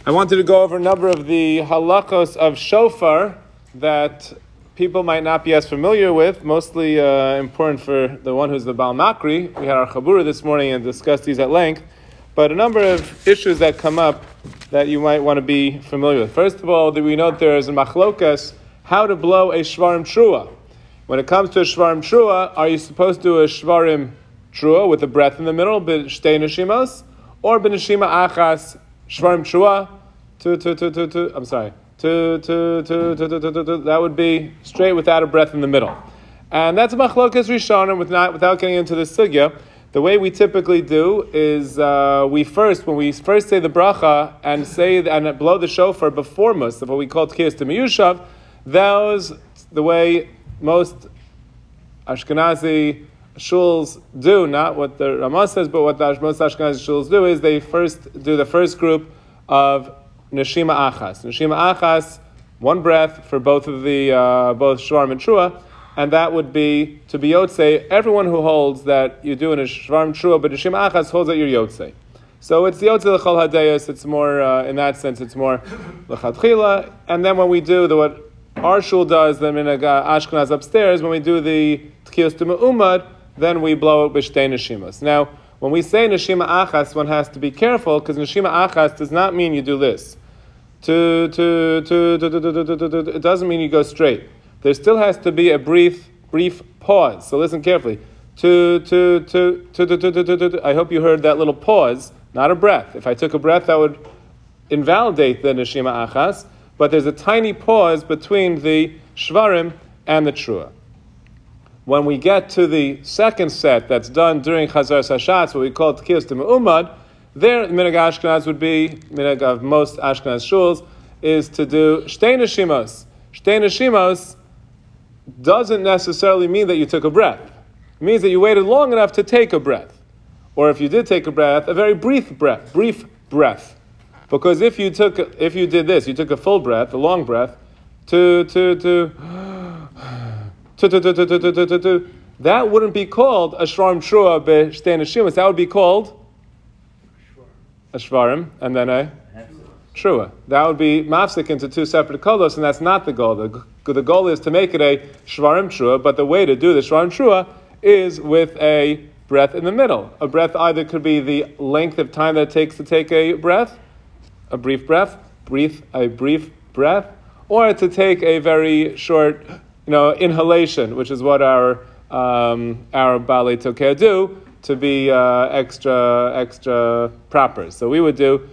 I wanted to go over a number of the halachos of shofar that people might not be as familiar with, mostly important for the one who's the Baal Makri. We had our Chabura this morning and discussed these at length, but a number of issues that come up that you might want to be familiar with. First of all, we know that there is a machlokas how to blow a shvarim trua. When it comes to a shvarim trua, are you supposed to do a shvarim trua with a breath in the middle, b'shtei neshimos, or b'neshima achas shvarim trua? That would be straight without a breath in the middle. And that's a machlokas rishonim without getting into the sugya. The way we typically do is when we first say the bracha and blow the shofar before musaf, what we call tkiyas demiyushav, that was the way most Ashkenazi shuls do, not what the Ramah says, but what most Ashkenazi shuls do is they first do the first group of neshima achas. Neshima achas, one breath for both of the both shvarim and trua, and that would be to be yotzei. Everyone who holds that you do in a shvarim trua, but neshima achas holds that you're yotzei. So it's yotzei l'chol hadayos. It's more in that sense. It's more l'chadchila. And then when we do what our shul does, the minhag Ashkenaz upstairs, when we do the tkiyos d'me'umad, then we blow it b'shtei neshimas. Now, when we say neshima achas, one has to be careful because neshima achas does not mean you do this. It doesn't mean you go straight. There still has to be a brief pause. So listen carefully. I hope you heard that little pause, not a breath. If I took a breath, that would invalidate the neshima achas. But there's a tiny pause between the shvarim and the trua. When we get to the second set that's done during Chazar Sashatz, what we call Tkiyos D'Me'umad, there the minhag Ashkenaz would be, minhag of most Ashkenaz shuls, is to do Shtei Neshimos. Shtei Neshimos doesn't necessarily mean that you took a breath. It means that you waited long enough to take a breath. Or if you did take a breath, a very brief breath. Because if you did this, you took a full breath, a long breath, that wouldn't be called a shvarim trua b'shtei neshimas. That would be called a shvarim and then a trua. That would be mafsik into two separate kolos, and that's not the goal. The goal is to make it a shvarim trua, but the way to do the shvarim trua is with a breath in the middle. A breath either could be the length of time that it takes to take a breath, a brief breath, or to take a very short, inhalation, which is what our Balei Tokeh do to be extra proper. So we would do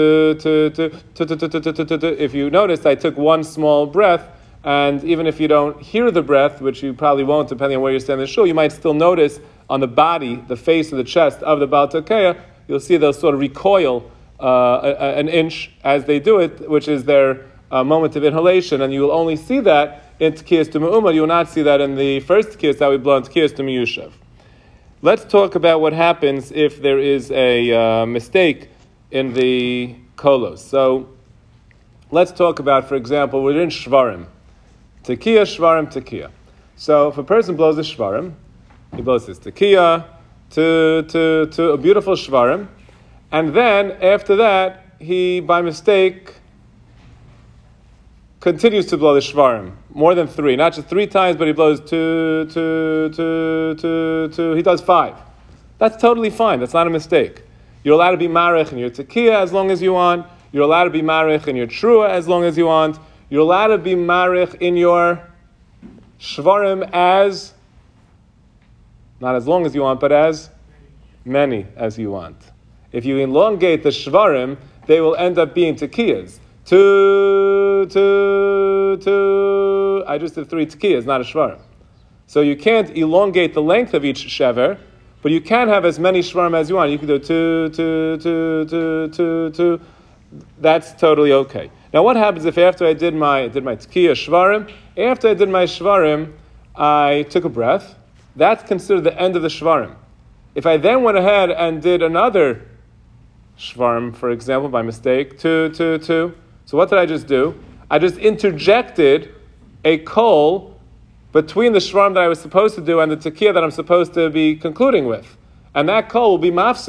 if you noticed, I took one small breath, and even if you don't hear the breath, which you probably won't, depending on where you stand in the shul, you might still notice on the body, the face or the chest of the Balei Tokeh, you'll see they'll sort of recoil an inch as they do it, which is their moment of inhalation, and you will only see that in Tkiyas D'Me'umad. You will not see that in the first Tkiyas that we blow in Tkiyas D'Miyushav. Let's talk about what happens if there is a mistake in the kolos. So let's talk about, for example, we're in shvarim. Tekiya. So if a person blows a shvarim, he blows this tekiya to a beautiful shvarim, and then after that, he, by mistake, continues to blow the shvarim. More than three. Not just three times, but he blows two. He does five. That's totally fine. That's not a mistake. You're allowed to be marich in your tekiya as long as you want. You're allowed to be marich in your trua as long as you want. You're allowed to be marich in your shvarim as, not as long as you want, but as many as you want. If you elongate the shvarim, they will end up being tekiyas. Two. I just did three tekiyas, not a shvarim. So you can't elongate the length of each shever, but you can have as many shvarim as you want. You can do two. That's totally okay. Now what happens if after I did my tekiyah shvarim, after I did my shvarim, I took a breath? That's considered the end of the shvarim. If I then went ahead and did another shvarim, for example, by mistake, two. So what did I just do? I just interjected a kol between the shvarim that I was supposed to do and the tekiah that I'm supposed to be concluding with. And that kol will be mafsik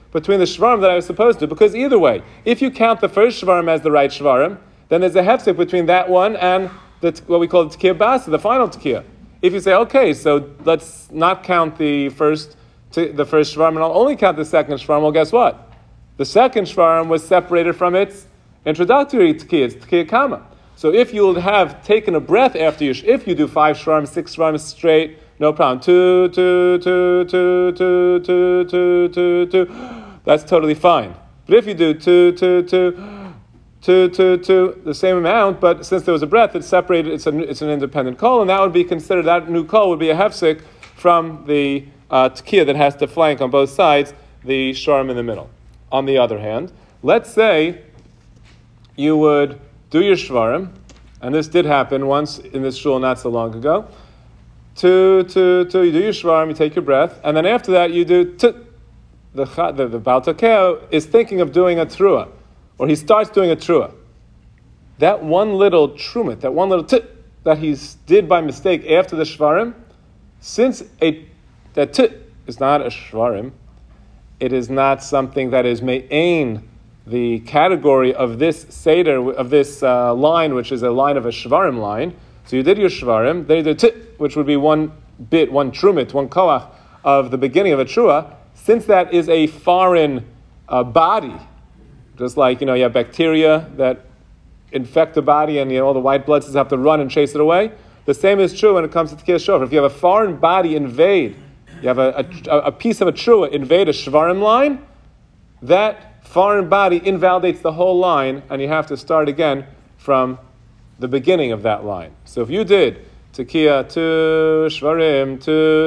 between the shvarim that I was supposed to. Because either way, if you count the first shvarim as the right shvarim, then there's a hefsek between that one and what we call the tekiah basa, the final tekiah. If you say, okay, so let's not count the first shvarim and I'll only count the second shvarim, well, guess what? The second shvarim was separated from its introductory tekiah, it's tekiah kama. So if you'll have taken a breath after if you do 5 shvarim, 6 shvarim straight, no problem. 2, 2, 2, 2, 2, 2, 2, 2, 2, that's totally fine. But if you do 2, 2, 2, 2, 2, 2, the same amount, but since there was a breath, it's separated, it's an independent kol, and that would be considered, that new kol would be a hefsek from the tekiah that has to flank on both sides, the shvarim in the middle. On the other hand, let's say you would do your shvarim, and this did happen once in this shul not so long ago. 2, 2, 2, you do your shvarim, you take your breath, and then after that you do the Baal Tekeah is thinking of doing a trua, or he starts doing a trua. That one little trumit, that one little that he did by mistake after the shvarim, since that is not a shvarim, it is not something that is me'ain, the category of this seder, of this line, which is a line of a shvarim line. So you did your shvarim, then you did which would be one bit, one trumit, one koach of the beginning of a trua. Since that is a foreign body, just like, you have bacteria that infect the body and all the white blood cells have to run and chase it away. The same is true when it comes to Tekiah Shofar. If you have a foreign body invade, you have a piece of a trua invade a shvarim line, that foreign body invalidates the whole line, and you have to start again from the beginning of that line. So if you did Tekiah to shvarim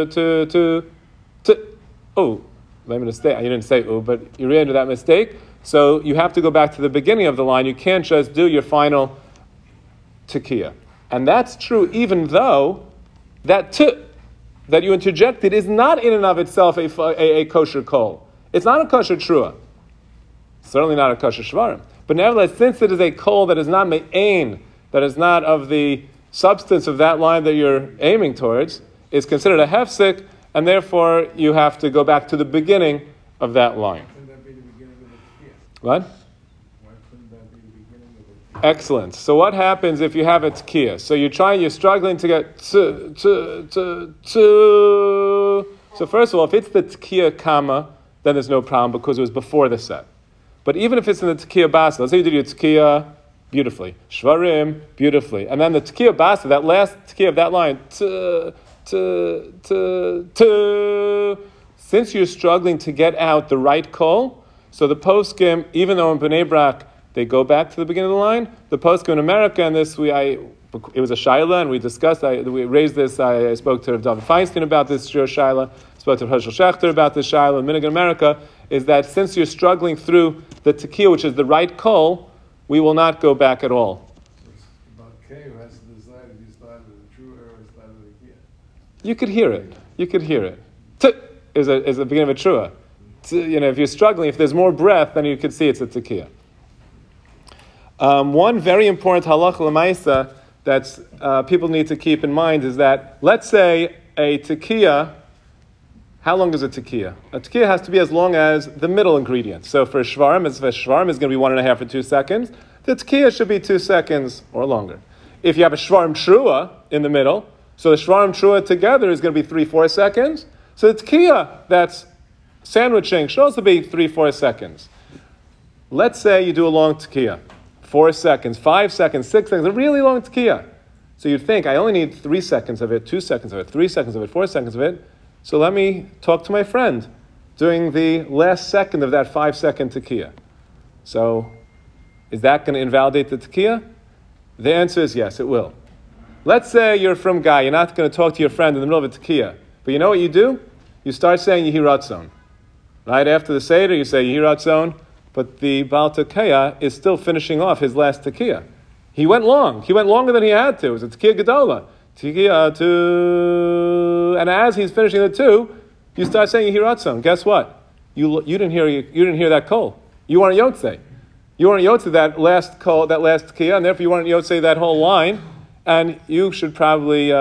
to oh, I made a mistake. You didn't say but you ran into that mistake. So you have to go back to the beginning of the line. You can't just do your final tekiah. And that's true even though that that you interjected is not in and of itself a kosher kol. It's not a kosher trua. Certainly not a kosher shvarim. But nevertheless, since it is a kol that is not me'ain, that is not of the substance of that line that you're aiming towards, is considered a hefsek, and therefore you have to go back to the beginning of that line. Couldn't that be the beginning of the tekiah? What? Why couldn't that be the beginning of the tekiah? Excellent. So what happens if you have a tekiah? So you're struggling to get to. So first of all, if it's the tekiah kama, then there's no problem because it was before the set. But even if it's in the tekiah basa, let's say you did your tekiah beautifully, shvarim beautifully, and then the tekiah basa, that last tekiah of that line, since you're struggling to get out the right kol, so the poskim, even though in Bnei Brak they go back to the beginning of the line, the poskim in America, and this it was a shaila, and we discussed, we raised this, I spoke to Rav David Feinstein about this shaila, spoke to Hershel Schachter about this shaila, and Minhag in America, is that since you're struggling through the tekiah, which is the right kol, we will not go back at all. About K, who has to decide if you started with a true or started with a tekiah. You could hear it. You could hear it. Is the beginning of a trua. If you're struggling, if there's more breath, then you could see it's a tekiah. One very important halacha l'maisa that people need to keep in mind is that, let's say a tekiah, how long is a tekiah? A tekiah has to be as long as the middle ingredient. So for shvarim, if a shvarim is going to be 1.5 or 2 seconds, the tekiah should be 2 seconds or longer. If you have a shvarim trua in the middle, so the shvarim trua together is going to be 3-4 seconds. So the tekiah that's sandwiching should also be 3-4 seconds. Let's say you do a long tekiah, 4 seconds, 5 seconds, 6 seconds, a really long tekiah. So you'd think, I only need 3 seconds of it, 2 seconds of it, 3 seconds of it, 4 seconds of it. So let me talk to my friend during the last second of that 5-second tekiah. So is that going to invalidate the tekiah? The answer is yes, it will. Let's say you're from Guy, you're not going to talk to your friend in the middle of a tekiah. But you know what you do? You start saying Yehi Ratzon. Right after the Seder, you say Yehi Ratzon, but the Baal Tekeah is still finishing off his last tekiah. He went long. He went longer than he had to. It was a tekiah gedola. Tekiah 2. And as he's finishing the 2, you start saying Yehi Ratzon. Guess what? You didn't hear that kol. You weren't Yotzei. You weren't Yotzei that last kol, that last tekiah, and therefore you weren't Yotzei that whole line. And you should probably,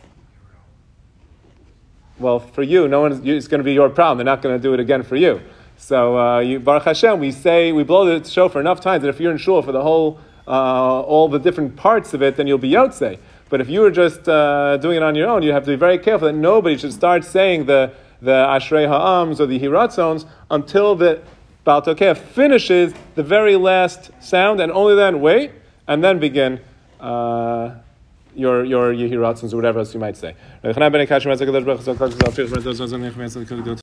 well, for you, it's going to be your problem. They're not going to do it again for you. So Baruch Hashem, we blow the shofar enough times that if you're in shul for the whole, all the different parts of it, then you'll be yotzei. But if you were just doing it on your own, you have to be very careful that nobody should start saying the Ashrei Ha'ams or the Hiratzons until the Baal Tokeh finishes the very last sound, and only then wait, and then begin your Yehiratzons or whatever else you might say.